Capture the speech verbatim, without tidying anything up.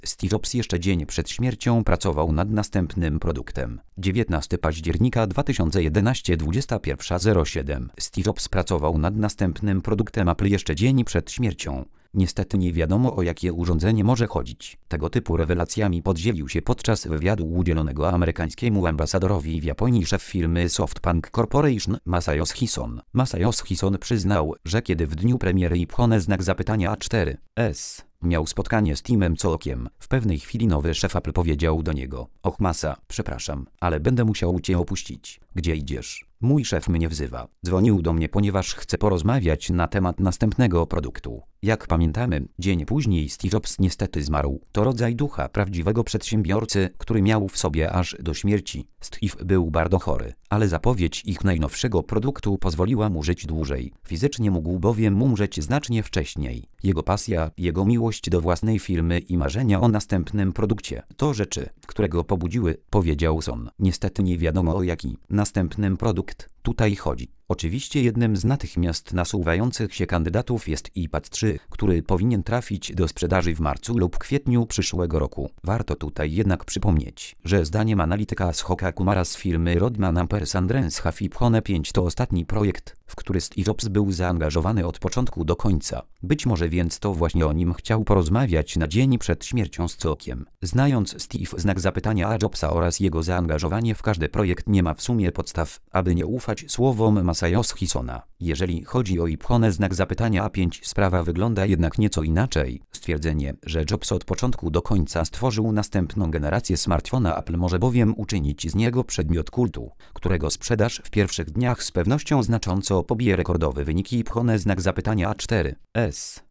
Steve Jobs jeszcze dzień przed śmiercią pracował nad następnym produktem. dziewiętnastego października dwa tysiące jedenastego, dwudziesta pierwsza zero siedem. Steve Jobs pracował nad następnym produktem Apple jeszcze dzień przed śmiercią. Niestety nie wiadomo, o jakie urządzenie może chodzić. Tego typu rewelacjami podzielił się podczas wywiadu udzielonego amerykańskiemu ambasadorowi w Japonii szef firmy SoftBank Corporation Masayoshi Son. Masayoshi Son przyznał, że kiedy w dniu premiery iPhone znak zapytania A cztery S miał spotkanie z Timem Cookiem, w pewnej chwili nowy szef Apple powiedział do niego: och Masa, przepraszam, ale będę musiał cię opuścić. Gdzie idziesz? Mój szef mnie wzywa. Dzwonił do mnie, ponieważ chce porozmawiać na temat następnego produktu. Jak pamiętamy, dzień później Steve Jobs niestety zmarł. To rodzaj ducha prawdziwego przedsiębiorcy, który miał w sobie aż do śmierci. Steve był bardzo chory, ale zapowiedź ich najnowszego produktu pozwoliła mu żyć dłużej. Fizycznie mógł bowiem umrzeć znacznie wcześniej. Jego pasja, jego miłość do własnej firmy i marzenia o następnym produkcie to rzeczy, które go pobudziły, powiedział Son. Niestety nie wiadomo, o jaki następnym produkt tutaj chodzi. Oczywiście jednym z natychmiast nasuwających się kandydatów jest iPad trzy, który powinien trafić do sprzedaży w marcu lub kwietniu przyszłego roku. Warto tutaj jednak przypomnieć, że zdaniem analityka Ashoka Kumara z firmy Rodman Ampersand iPhone pięć to ostatni projekt, w który Steve Jobs był zaangażowany od początku do końca. Być może więc to właśnie o nim chciał porozmawiać na dzień przed śmiercią z Cookiem. Znając Steve znak zapytania a Jobsa oraz jego zaangażowanie w każdy projekt, nie ma w sumie podstaw, aby nie ufać słowom Masayoshi Sona. Jeżeli chodzi o iPhone znak zapytania A pięć, sprawa wygląda jednak nieco inaczej. Stwierdzenie, że Jobs od początku do końca stworzył następną generację smartfona Apple może bowiem uczynić z niego przedmiot kultu, którego sprzedaż w pierwszych dniach z pewnością znacząco pobije rekordowe wyniki iPhone znak zapytania A cztery S.